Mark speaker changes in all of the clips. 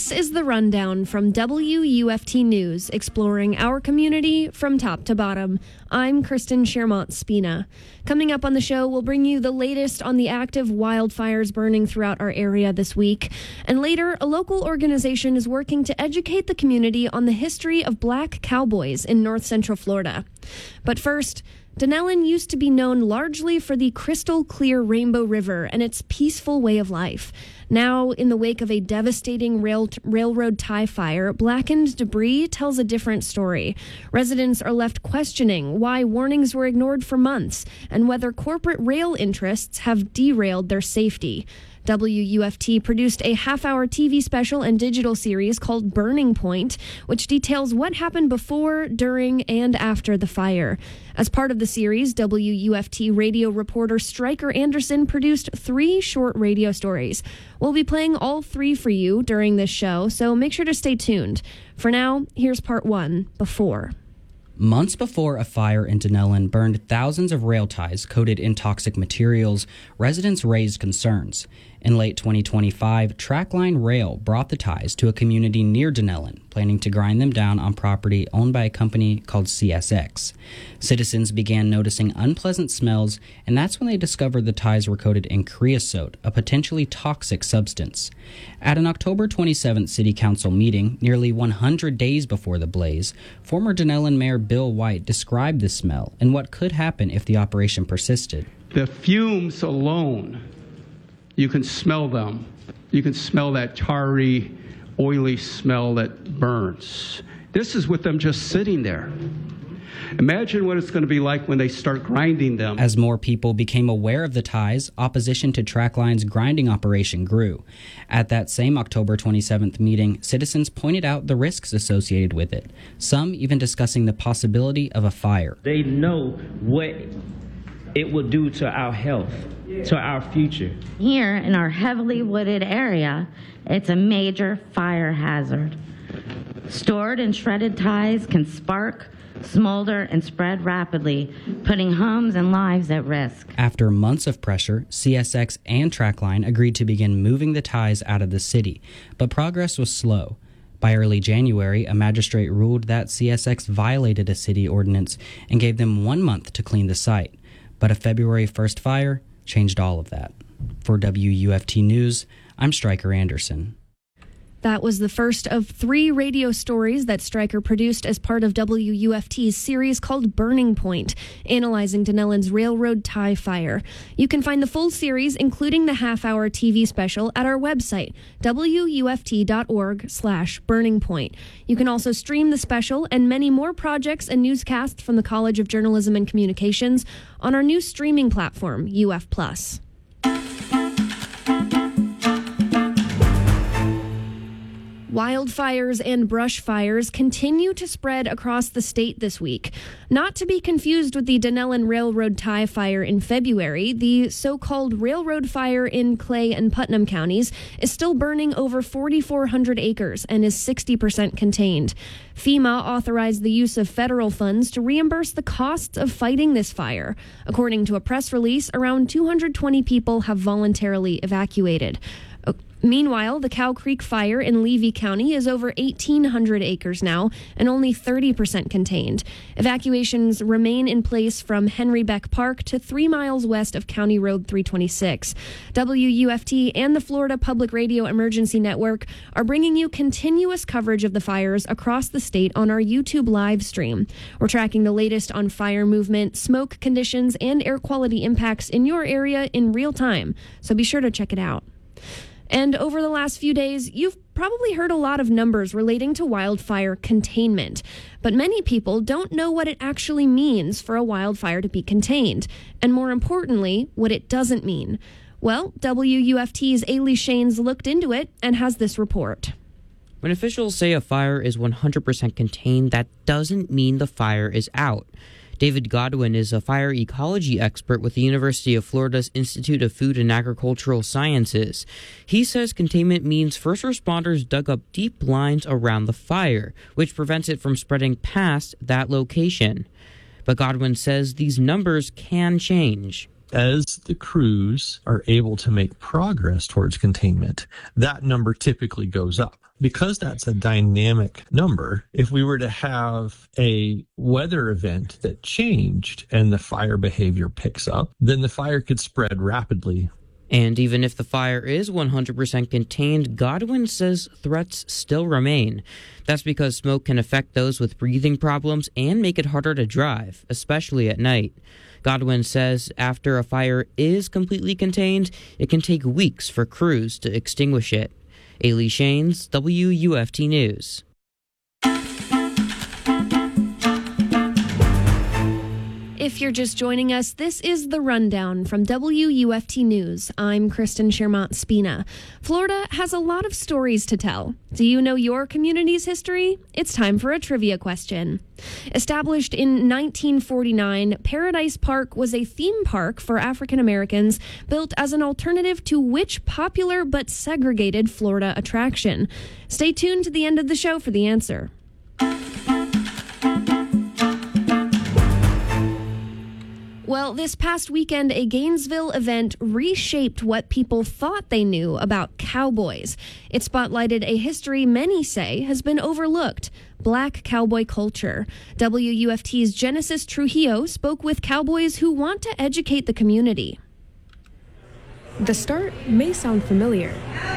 Speaker 1: This is the rundown from WUFT News, exploring our community from top to bottom. I'm Kristen Shermont-Spina. Coming up on the show, we'll bring you the latest on the active wildfires burning throughout our area this week. And later, a local organization is working to educate the community on the history of black cowboys in north central Florida. But first, Dunnellon used to be known largely for the crystal clear Rainbow River and its peaceful way of life. Now, in the wake of a devastating railroad tie fire, blackened debris tells a different story. Residents are left questioning why warnings were ignored for months and whether corporate rail interests have derailed their safety. WUFT produced a half-hour TV special and digital series called Burning Point, which details what happened before, during, and after the fire. As part of the series, WUFT radio reporter Stryker Anderson produced 3 short radio stories. We'll be playing all 3 for you during this show, so make sure to stay tuned. For now, here's part 1, Before.
Speaker 2: Months before a fire in Dunnellon burned thousands of rail ties coated in toxic materials, residents raised concerns. In late 2025, Trackline Rail brought the ties to a community near Dunnellon, planning to grind them down on property owned by a company called CSX. Citizens began noticing unpleasant smells, and that's when they discovered the ties were coated in creosote, a potentially toxic substance. At an October 27th City Council meeting, nearly 100 days before the blaze, former Dunnellon Mayor Bill White described the smell and what could happen if the operation persisted.
Speaker 3: The fumes alone, you can smell them. You can smell that tarry, oily smell that burns. This is with them just sitting there. Imagine what it's going to be like when they start grinding them.
Speaker 2: As more people became aware of the ties, opposition to Trackline's grinding operation grew. At that same October 27th meeting, citizens pointed out the risks associated with it, some even discussing the possibility of a fire.
Speaker 4: They know what it will do to our health, to our future.
Speaker 5: Here in our heavily wooded area, it's a major fire hazard. Stored and shredded ties can spark, smolder, and spread rapidly, putting homes and lives at risk.
Speaker 2: After months of pressure, CSX and Trackline agreed to begin moving the ties out of the city, but progress was slow. By early January, a magistrate ruled that CSX violated a city ordinance and gave them 1 month to clean the site. But a February 1st fire changed all of that. For WUFT News, I'm Stryker Anderson.
Speaker 1: That was the first of 3 radio stories that Stryker produced as part of WUFT's series called Burning Point, analyzing Dunnellon's railroad tie fire. You can find the full series, including the half-hour TV special, at our website, wuft.org/burningpoint. You can also stream the special and many more projects and newscasts from the College of Journalism and Communications on our new streaming platform, UF+. Wildfires and brush fires continue to spread across the state this week. Not to be confused with the Dunnellon Railroad tie fire in February, the so-called railroad fire in Clay and Putnam counties is still burning over 4,400 acres and is 60% contained. FEMA authorized the use of federal funds to reimburse the costs of fighting this fire. According to a press release, around 220 people have voluntarily evacuated. Meanwhile, the Cow Creek fire in Levy County is over 1,800 acres now and only 30% contained. Evacuations remain in place from Henry Beck Park to 3 miles west of County Road 326. WUFT and the Florida Public Radio Emergency Network are bringing you continuous coverage of the fires across the state on our YouTube live stream. We're tracking the latest on fire movement, smoke conditions, and air quality impacts in your area in real time, so be sure to check it out. And over the last few days, you've probably heard a lot of numbers relating to wildfire containment. But many people don't know what it actually means for a wildfire to be contained. And more importantly, what it doesn't mean. Well, WUFT's Ailey Shanes looked into it and has this report.
Speaker 6: When officials say a fire is 100% contained, that doesn't mean the fire is out. David Godwin is a fire ecology expert with the University of Florida's Institute of Food and Agricultural Sciences. He says containment means first responders dug up deep lines around the fire, which prevents it from spreading past that location. But Godwin says these numbers can change.
Speaker 7: As the crews are able to make progress towards containment, that number typically goes up. Because that's a dynamic number, if we were to have a weather event that changed and the fire behavior picks up, then the fire could spread rapidly.
Speaker 6: And even if the fire is 100% contained, Godwin says threats still remain. That's because smoke can affect those with breathing problems and make it harder to drive, especially at night. Godwin says after a fire is completely contained, it can take weeks for crews to extinguish it. Ailey Shanes, WUFT News.
Speaker 1: If you're just joining us, this is The Rundown from WUFT News. I'm Kristen Shermont-Spina. Florida has a lot of stories to tell. Do you know your community's history? It's time for a trivia question. Established in 1949, Paradise Park was a theme park for African Americans built as an alternative to which popular but segregated Florida attraction? Stay tuned to the end of the show for the answer. Well, this past weekend, a Gainesville event reshaped what people thought they knew about cowboys. It spotlighted a history many say has been overlooked: Black cowboy culture. WUFT's Genesis Trujillo spoke with cowboys who want to educate the community.
Speaker 8: The start may sound familiar.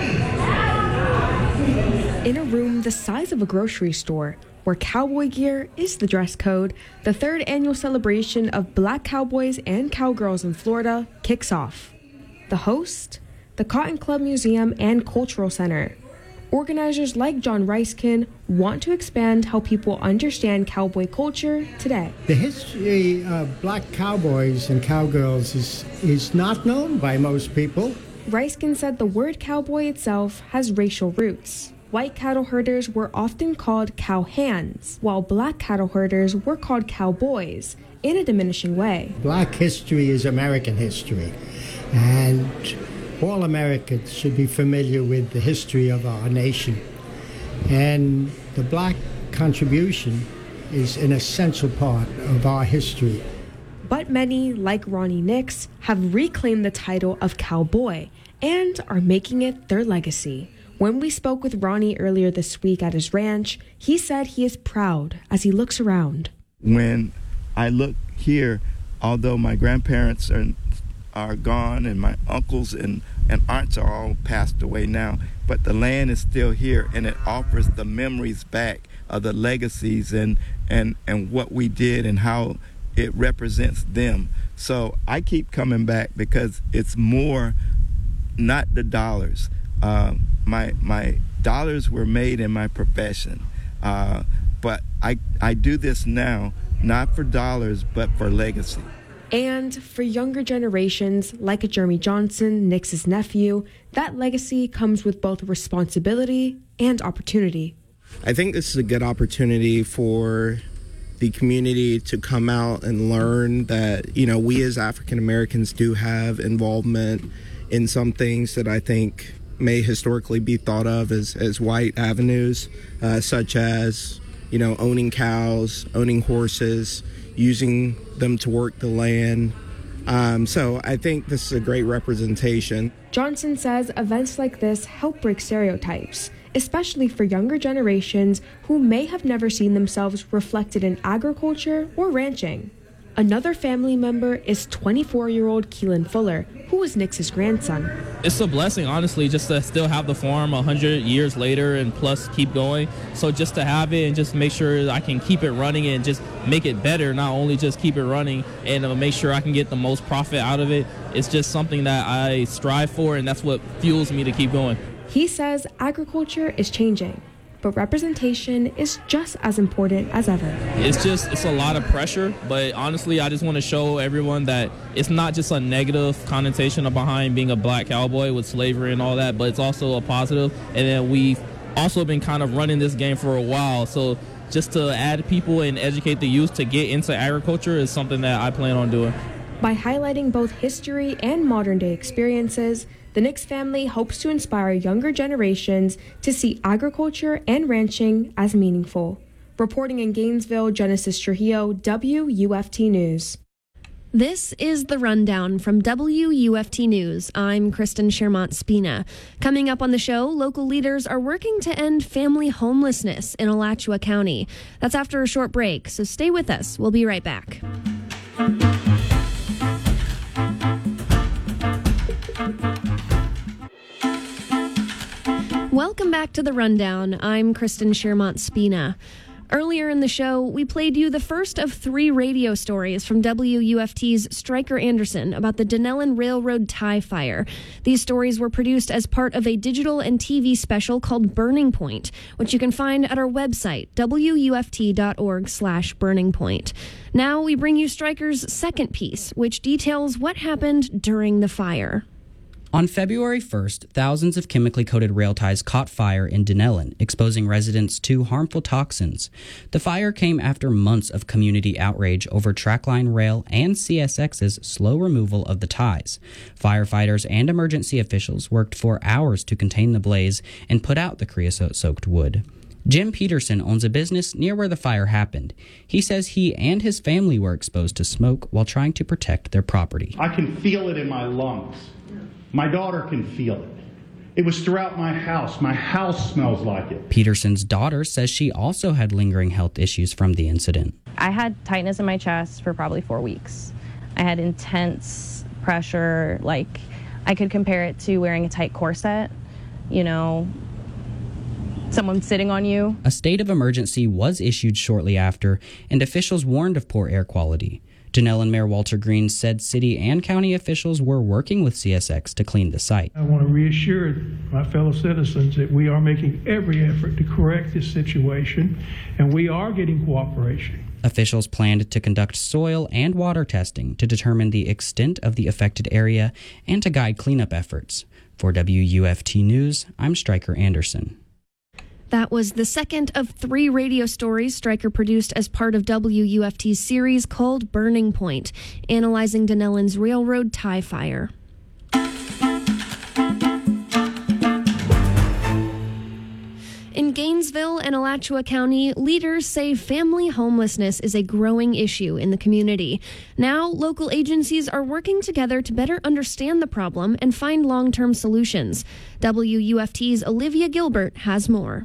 Speaker 8: In a room the size of a grocery store, where cowboy gear is the dress code, the third annual celebration of Black cowboys and cowgirls in Florida kicks off. The host? The Cotton Club Museum and Cultural Center. Organizers like John Reiskin want to expand how people understand cowboy culture today.
Speaker 9: The history of Black cowboys and cowgirls is not known by most people.
Speaker 8: Reiskin said the word cowboy itself has racial roots. White cattle herders were often called cowhands, while black cattle herders were called cowboys, in a diminishing way.
Speaker 9: Black history is American history, and all Americans should be familiar with the history of our nation. And the black contribution is an essential part of our history.
Speaker 8: But many, like Ronnie Nix, have reclaimed the title of cowboy and are making it their legacy. When we spoke with Ronnie earlier this week at his ranch, he said he is proud as he looks around.
Speaker 10: When I look here, although my grandparents are gone and my uncles and aunts are all passed away now, but the land is still here, and it offers the memories back of the legacies and what we did and how it represents them. So I keep coming back because it's more, not the dollars. My dollars were made in my profession, but I do this now, not for dollars, but for legacy.
Speaker 8: And for younger generations, like Jeremy Johnson, Nix's nephew, that legacy comes with both responsibility and opportunity.
Speaker 11: I think this is a good opportunity for the community to come out and learn that, you know, we as African Americans do have involvement in some things that I think may historically be thought of as white avenues, such as, you know, owning cows, owning horses, using them to work the land. So I think this is a great representation.
Speaker 8: Johnson says events like this help break stereotypes, especially for younger generations who may have never seen themselves reflected in agriculture or ranching. Another family member is 24-year-old Keelan Fuller, who was Nix's grandson.
Speaker 12: It's a blessing, honestly, just to still have the farm 100 years later and plus keep going. So just to have it and just make sure I can keep it running and just make it better, not only just keep it running and make sure I can get the most profit out of it. It's just something that I strive for, and that's what fuels me to keep going.
Speaker 8: He says agriculture is changing, but representation is just as important as ever.
Speaker 12: It's a lot of pressure, but honestly, I just want to show everyone that it's not just a negative connotation behind being a black cowboy with slavery and all that, but it's also a positive. And then we've also been kind of running this game for a while, so just to add people and educate the youth to get into agriculture is something that I plan on doing.
Speaker 8: By highlighting both history and modern-day experiences, the Nix family hopes to inspire younger generations to see agriculture and ranching as meaningful. Reporting in Gainesville, Genesis Trujillo, WUFT News.
Speaker 1: This is The Rundown from WUFT News. I'm Kristen Shermont-Spina. Coming up on the show, local leaders are working to end family homelessness in Alachua County. That's after a short break, so stay with us. We'll be right back. Welcome back to The Rundown. I'm Kristen Shermont-Spina. Earlier in the show, we played you the first of 3 radio stories from WUFT's Stryker Anderson about the Dunellen Railroad tie fire. These stories were produced as part of a digital and TV special called Burning Point, which you can find at our website, wuft.org/Burning Point. Now we bring you Stryker's second piece, which details what happened during the fire.
Speaker 2: On February 1st, thousands of chemically coated rail ties caught fire in Dunellen, exposing residents to harmful toxins. The fire came after months of community outrage over Trackline Rail and CSX's slow removal of the ties. Firefighters and emergency officials worked for hours to contain the blaze and put out the creosote-soaked wood. Jim Peterson owns a business near where the fire happened. He says he and his family were exposed to smoke while trying to protect their property.
Speaker 13: I can feel it in my lungs. My daughter can feel it. It was throughout my house. My house smells like it.
Speaker 2: Peterson's daughter says she also had lingering health issues from the incident.
Speaker 14: I had tightness in my chest for probably 4 weeks. I had intense pressure, like I could compare it to wearing a tight corset, someone sitting on you.
Speaker 2: A state of emergency was issued shortly after, and officials warned of poor air quality. Dunellen Mayor Walter Green said city and county officials were working with CSX to clean the site.
Speaker 15: I want to reassure my fellow citizens that we are making every effort to correct this situation, and we are getting cooperation.
Speaker 2: Officials planned to conduct soil and water testing to determine the extent of the affected area and to guide cleanup efforts. For WUFT News, I'm Stryker Anderson.
Speaker 1: That was the second of 3 radio stories Stryker produced as part of WUFT's series called Burning Point, analyzing Dunellen's railroad tie fire. In Gainesville and Alachua County, leaders say family homelessness is a growing issue in the community. Now, local agencies are working together to better understand the problem and find long-term solutions. WUFT's Olivia Gilbert has more.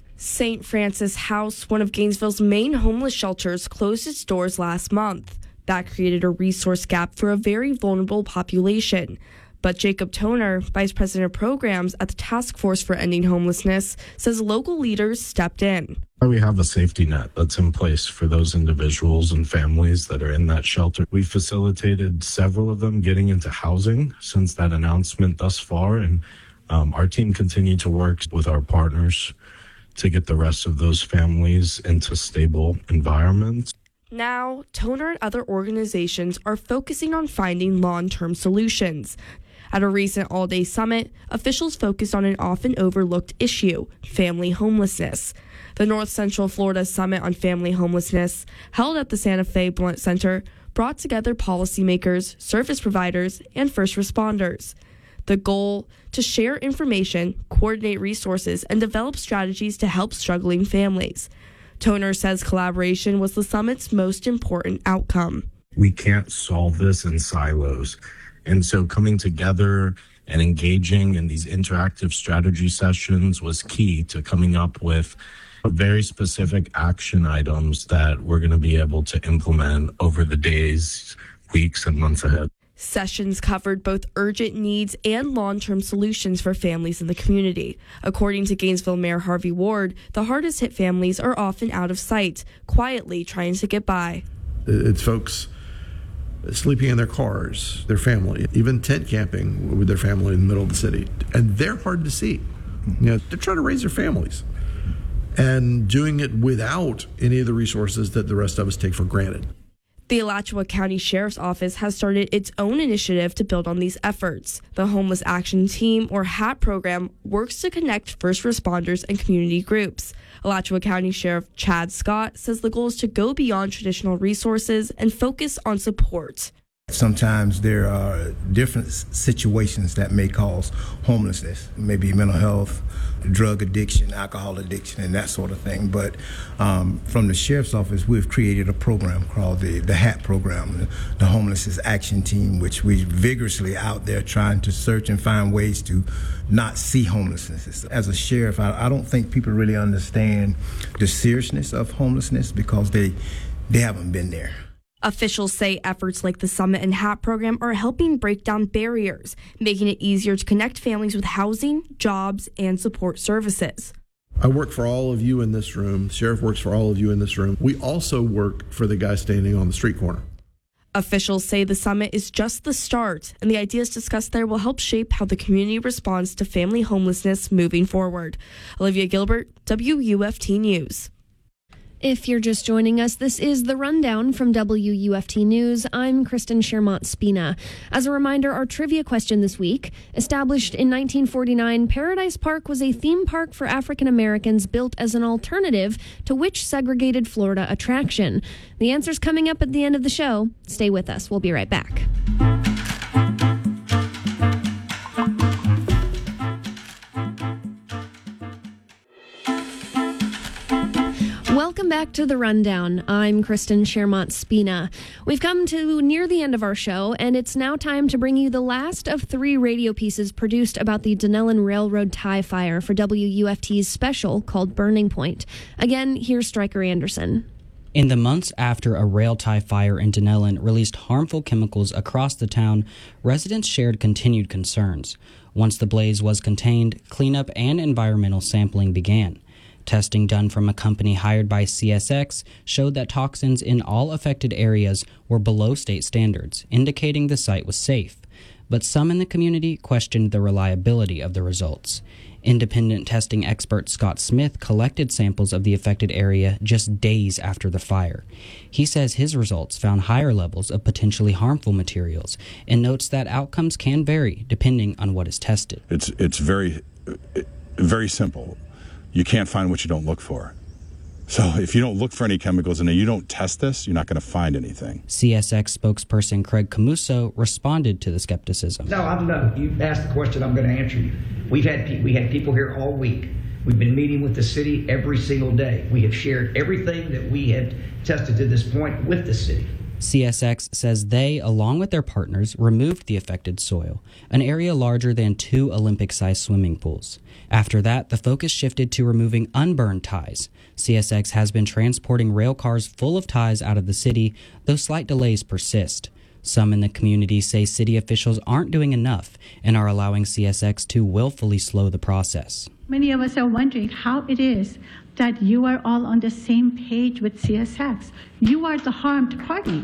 Speaker 8: St. Francis House, one of Gainesville's main homeless shelters, closed its doors last month. That created a resource gap for a very vulnerable population. But Jacob Toner, Vice President of Programs at the Task Force for Ending Homelessness, says local leaders stepped in.
Speaker 16: We have a safety net that's in place for those individuals and families that are in that shelter. We facilitated several of them getting into housing since that announcement thus far, and our team continued to work with our partners to get the rest of those families into stable environments.
Speaker 8: Now, Toner and other organizations are focusing on finding long-term solutions. At a recent all-day summit, officials focused on an often overlooked issue, family homelessness. The North Central Florida Summit on Family Homelessness, held at the Santa Fe Blunt Center, brought together policymakers, service providers, and first responders. The goal, to share information, coordinate resources, and develop strategies to help struggling families. Toner says collaboration was the summit's most important outcome.
Speaker 16: We can't solve this in silos. And so coming together and engaging in these interactive strategy sessions was key to coming up with very specific action items that we're going to be able to implement over the days, weeks, and months ahead.
Speaker 8: Sessions covered both urgent needs and long-term solutions for families in the community. According to Gainesville Mayor Harvey Ward, the hardest hit families are often out of sight, quietly trying to get by.
Speaker 17: It's folks sleeping in their cars, their family, even tent camping with their family in the middle of the city. And they're hard to see. They're trying to raise their families and doing it without any of the resources that the rest of us take for granted.
Speaker 8: The Alachua County Sheriff's Office has started its own initiative to build on these efforts. The Homeless Action Team, or HAT program, works to connect first responders and community groups. Alachua County Sheriff Chad Scott says the goal is to go beyond traditional resources and focus on support.
Speaker 18: Sometimes there are different situations that may cause homelessness, maybe mental health, drug addiction, alcohol addiction, and that sort of thing. But from the Sheriff's Office, we've created a program called the HAT program, the Homelessness Action Team, which we're vigorously out there trying to search and find ways to not see homelessness. As a sheriff, I don't think people really understand the seriousness of homelessness because they haven't been there.
Speaker 8: Officials say efforts like the Summit and HAT program are helping break down barriers, making it easier to connect families with housing, jobs, and support services.
Speaker 17: I work for all of you in this room. The sheriff works for all of you in this room. We also work for the guy standing on the street corner.
Speaker 8: Officials say the summit is just the start, and the ideas discussed there will help shape how the community responds to family homelessness moving forward. Olivia Gilbert, WUFT News.
Speaker 1: If you're just joining us, this is The Rundown from WUFT News. I'm Kristen Shermont-Spina. As a reminder, our trivia question this week: established in 1949, Paradise Park was a theme park for African Americans built as an alternative to which segregated Florida attraction? The answer's coming up at the end of the show. Stay with us. We'll be right back. Welcome back to The Rundown. I'm Kristen Shermont-Spina. We've come to near the end of our show, and it's now time to bring you the last of 3 radio pieces produced about the Dunellen Railroad tie fire for WUFT's special called Burning Point. Again, here's Stryker Anderson.
Speaker 2: In the months after a rail tie fire in Dunellen released harmful chemicals across the town, residents shared continued concerns. Once the blaze was contained, cleanup and environmental sampling began. Testing done from a company hired by CSX showed that toxins in all affected areas were below state standards, indicating the site was safe. But some in the community questioned the reliability of the results. Independent testing expert Scott Smith collected samples of the affected area just days after the fire. He says his results found higher levels of potentially harmful materials and notes that outcomes can vary depending on what is tested.
Speaker 19: It's very simple. You can't find what you don't look for. So if you don't look for any chemicals and you don't test this, you're not going to find anything.
Speaker 2: CSX spokesperson Craig Camuso responded to the skepticism.
Speaker 20: No, you've asked the question, I'm going to answer you. We had people here all week. We've been meeting with the city every single day. We have shared everything that we had tested to this point with the city.
Speaker 2: CSX says they, along with their partners, removed the affected soil, an area larger than 2 Olympic-sized swimming pools. After that, the focus shifted to removing unburned ties. CSX has been transporting rail cars full of ties out of the city, though slight delays persist. Some in the community say city officials aren't doing enough and are allowing CSX to willfully slow the process.
Speaker 21: Many of us are wondering how it is that you are all on the same page with CSX. You are the harmed party.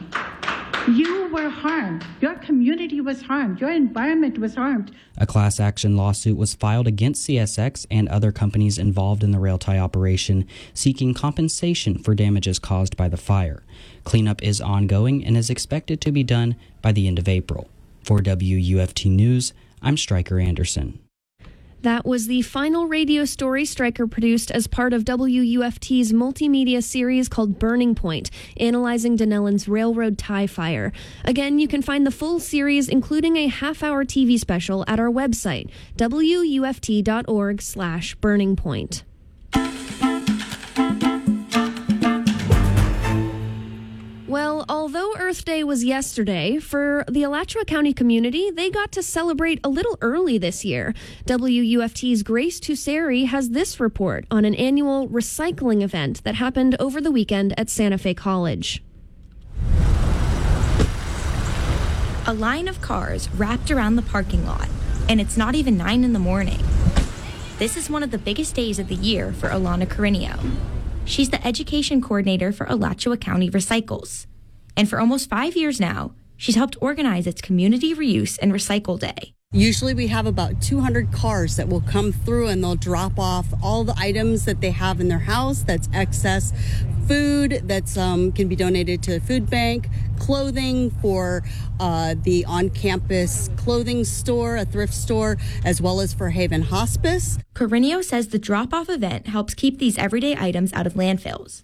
Speaker 21: You were harmed. Your community was harmed. Your environment was harmed.
Speaker 2: A class action lawsuit was filed against CSX and other companies involved in the rail tie operation, seeking compensation for damages caused by the fire. Cleanup is ongoing and is expected to be done by the end of April. For WUFT News, I'm Stryker Anderson.
Speaker 1: That was the final radio story Stryker produced as part of WUFT's multimedia series called Burning Point, analyzing Dunellen's railroad tie fire. Again, you can find the full series, including a half-hour TV special, at our website, wuft.org/burningpoint. Well, although Earth Day was yesterday, for the Alachua County community, they got to celebrate a little early this year. WUFT's Grace Tusseri has this report on an annual recycling event that happened over the weekend at Santa Fe College.
Speaker 22: A line of cars wrapped around the parking lot, and it's not even 9 in the morning. This is one of the biggest days of the year for Alana Carino. She's the education coordinator for Alachua County Recycles. And for almost 5 years now, she's helped organize its Community Reuse and Recycle Day.
Speaker 23: Usually we have about 200 cars that will come through and they'll drop off all the items that they have in their house that's excess food that's can be donated to a food bank, clothing for the on-campus clothing store, a thrift store, as well as for Haven Hospice.
Speaker 22: Carino says the drop-off event helps keep these everyday items out of landfills.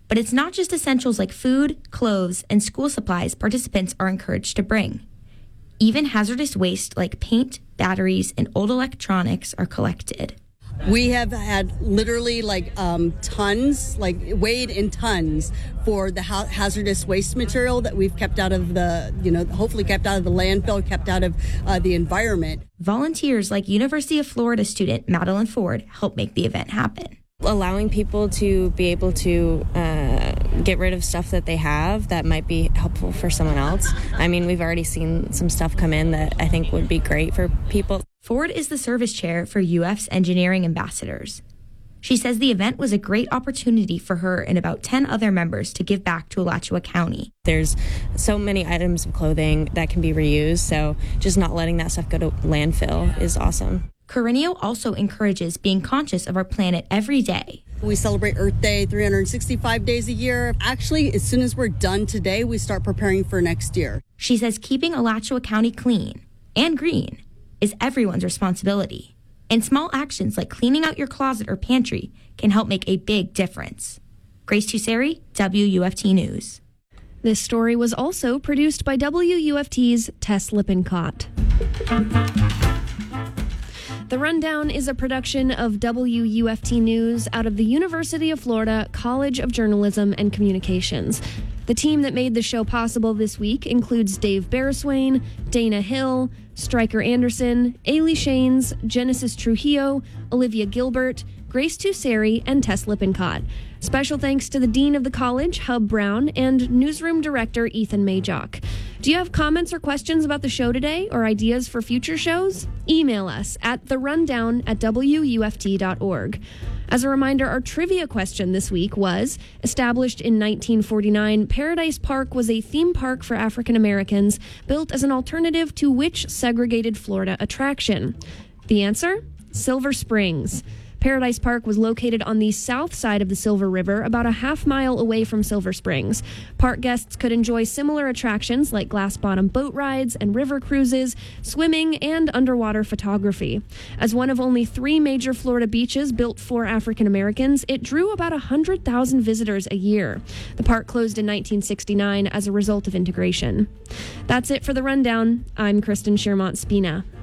Speaker 22: But it's not just essentials like food, clothes, and school supplies participants are encouraged to bring. Even hazardous waste like paint, batteries, and old electronics are collected.
Speaker 23: We have had literally tons, weighed in tons for the hazardous waste material that we've kept out of the, hopefully kept out of the landfill, kept out of the environment.
Speaker 22: Volunteers like University of Florida student Madeline Ford help make the event happen.
Speaker 3: Allowing people to be able to get rid of stuff that they have that might be helpful for someone else. I mean, we've already seen some stuff come in that I think would be great for people.
Speaker 22: Ford is the service chair for UF's Engineering Ambassadors. She says the event was a great opportunity for her and about 10 other members to give back to Alachua County.
Speaker 3: There's so many items of clothing that can be reused, so just not letting that stuff go to landfill is awesome.
Speaker 22: Carino also encourages being conscious of our planet every day.
Speaker 23: We celebrate Earth Day 365 days a year. Actually, as soon as we're done today, we start preparing for next year.
Speaker 22: She says keeping Alachua County clean and green is everyone's responsibility. And small actions like cleaning out your closet or pantry can help make a big difference. Grace Tusseri, WUFT News.
Speaker 1: This story was also produced by WUFT's Tess Lippincott. The Rundown is a production of WUFT News out of the University of Florida College of Journalism and Communications. The team that made the show possible this week includes Dave Bereswain, Dana Hill, Stryker Anderson, Ailey Shanes, Genesis Trujillo, Olivia Gilbert, Grace Tusseri, and Tess Lippincott. Special thanks to the Dean of the College, Hub Brown, and Newsroom Director Ethan Majock. Do you have comments or questions about the show today or ideas for future shows? Email us at therundown@wuft.org. As a reminder, our trivia question this week was, established in 1949, Paradise Park was a theme park for African Americans built as an alternative to which segregated Florida attraction? The answer? Silver Springs. Paradise Park was located on the south side of the Silver River, about a half-mile away from Silver Springs. Park guests could enjoy similar attractions like glass-bottom boat rides and river cruises, swimming, and underwater photography. As one of only 3 major Florida beaches built for African Americans, it drew about 100,000 visitors a year. The park closed in 1969 as a result of integration. That's it for The Rundown. I'm Kristen Shermont Spina.